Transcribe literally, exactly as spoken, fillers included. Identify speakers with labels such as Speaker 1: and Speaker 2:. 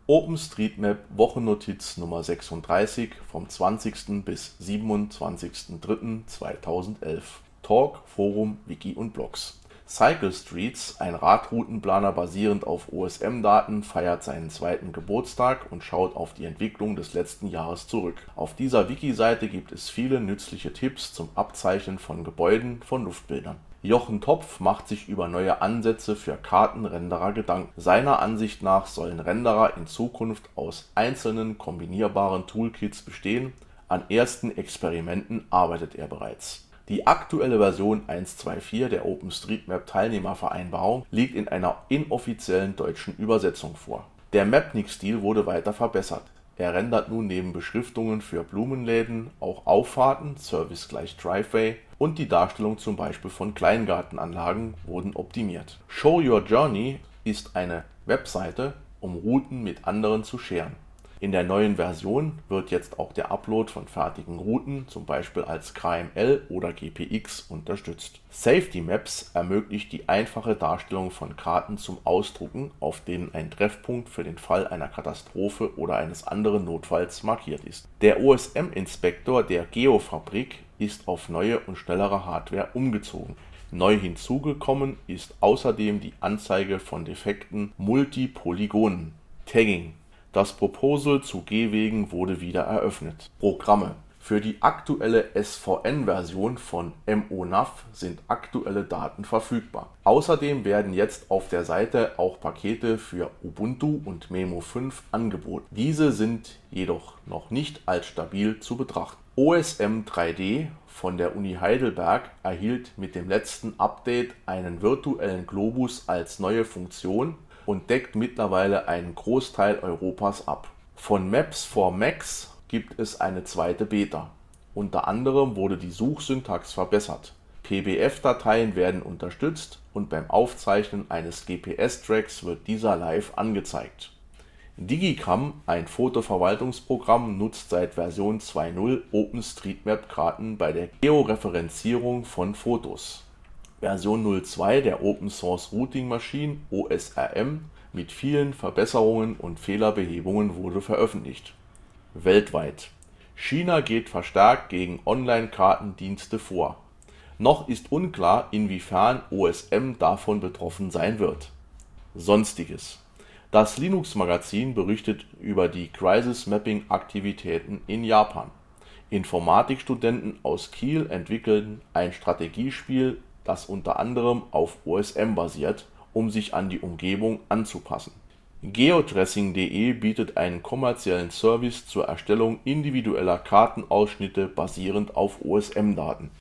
Speaker 1: OpenStreetMap Wochennotiz Nummer sechsunddreißig vom zwanzigsten bis siebenundzwanzigsten dritten zweitausendelf. Talk, Forum, Wiki und Blogs. Cycle Streets, ein Radroutenplaner basierend auf O S M-Daten, feiert seinen zweiten Geburtstag und schaut auf die Entwicklung des letzten Jahres zurück. Auf dieser Wiki-Seite gibt es viele nützliche Tipps zum Abzeichnen von Gebäuden von Luftbildern. Jochen Topf macht sich über neue Ansätze für Kartenrenderer Gedanken. Seiner Ansicht nach sollen Renderer in Zukunft aus einzelnen kombinierbaren Toolkits bestehen. An ersten Experimenten arbeitet er bereits. Die aktuelle Version eins Punkt zwei Punkt vier der OpenStreetMap-Teilnehmervereinbarung liegt in einer inoffiziellen deutschen Übersetzung vor. Der Mapnik-Stil wurde weiter verbessert. Er rendert nun neben Beschriftungen für Blumenläden auch Auffahrten, Service gleich Driveway, und die Darstellung zum Beispiel von Kleingartenanlagen wurden optimiert. Show Your Journey ist eine Webseite, um Routen mit anderen zu scheren. In der neuen Version wird jetzt auch der Upload von fertigen Routen, zum Beispiel als K M L oder G P X, unterstützt. Safety Maps ermöglicht die einfache Darstellung von Karten zum Ausdrucken, auf denen ein Treffpunkt für den Fall einer Katastrophe oder eines anderen Notfalls markiert ist. Der O S M-Inspektor der Geofabrik ist auf neue und schnellere Hardware umgezogen. Neu hinzugekommen ist außerdem die Anzeige von defekten Multipolygonen. Tagging. Das Proposal zu Gehwegen wurde wieder eröffnet. Programme. Für die aktuelle S V N-Version von MONAV sind aktuelle Daten verfügbar. Außerdem werden jetzt auf der Seite auch Pakete für Ubuntu und Memo fünf angeboten. Diese sind jedoch noch nicht als stabil zu betrachten. O S M drei D von der Uni Heidelberg erhielt mit dem letzten Update einen virtuellen Globus als neue Funktion und deckt mittlerweile einen Großteil Europas ab. Von Maps for Macs gibt es eine zweite Beta. Unter anderem wurde die Suchsyntax verbessert. P B F-Dateien werden unterstützt und beim Aufzeichnen eines G P S-Tracks wird dieser live angezeigt. Digicam, ein Fotoverwaltungsprogramm, nutzt seit Version zwei Punkt null OpenStreetMap-Karten bei der Georeferenzierung von Fotos. Version null Punkt zwei der Open Source Routing Machine O S R M mit vielen Verbesserungen und Fehlerbehebungen wurde veröffentlicht. Weltweit. China geht verstärkt gegen Online-Kartendienste vor. Noch ist unklar, inwiefern O S M davon betroffen sein wird. Sonstiges. Das Linux-Magazin berichtet über die Crisis-Mapping-Aktivitäten in Japan. Informatikstudenten aus Kiel entwickeln ein Strategiespiel, das unter anderem auf O S M basiert, um sich an die Umgebung anzupassen. Geotracing punkt de bietet einen kommerziellen Service zur Erstellung individueller Kartenausschnitte basierend auf O S M-Daten.